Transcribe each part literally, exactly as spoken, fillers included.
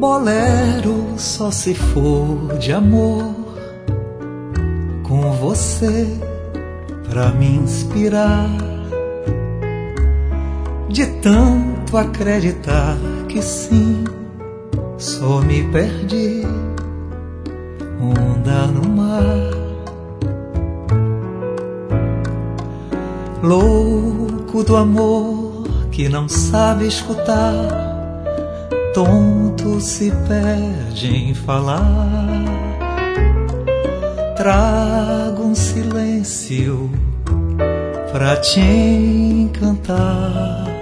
Bolero só se for de amor, com você pra me inspirar. De tanto acreditar que sim, só me perdi, onda no mar. Louco do amor que não sabe escutar, tonto se perde em falar. Trago um silêncio pra te encantar.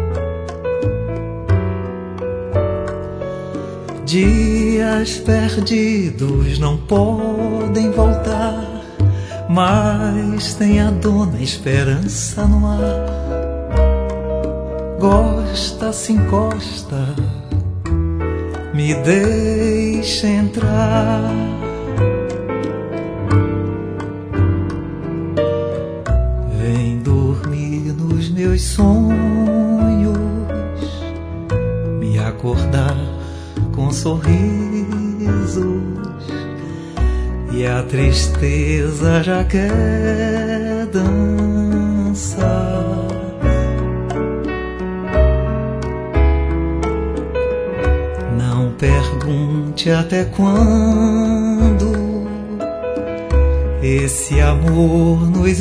Dias perdidos não podem voltar, mas tem a dona esperança no ar. Gosta, se encosta, me deixa entrar. Vem dormir nos meus sonhos, me acordar com sorrisos, e a tristeza já quer dançar. Não pergunte até quando esse amor nos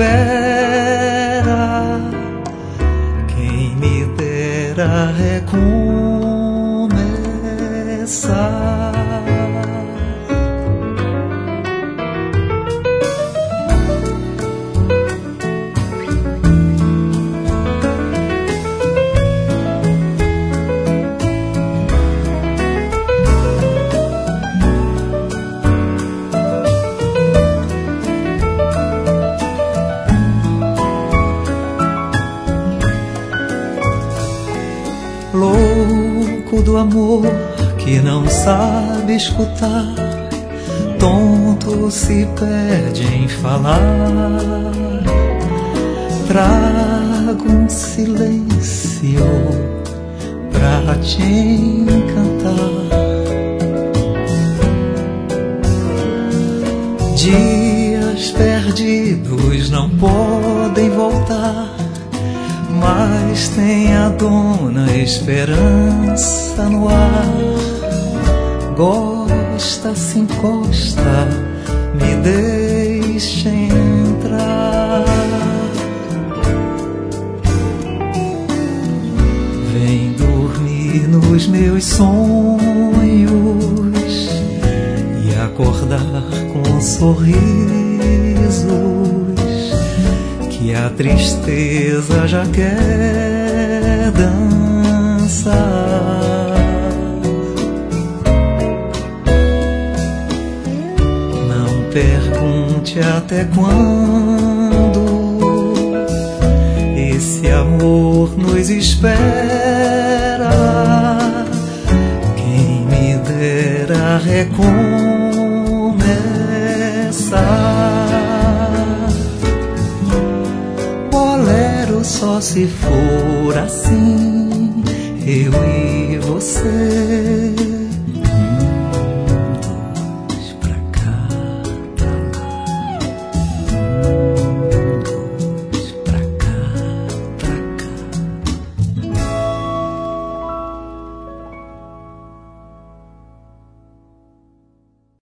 espera. Quem me dera recomeçar. Louco do amor que não sabe escutar, tonto se perde em falar. Trago um silêncio pra te encantar. Dias perdidos não podem voltar, mas tem a dona esperança no ar. Gosta, se encosta, me deixa entrar. Vem dormir nos meus sonhos e acordar com sorrisos, que a tristeza já quer dançar. Não pergunte até quando esse amor nos espera. Quem me dera recomeçar. Bolero só se for assim, eu e você.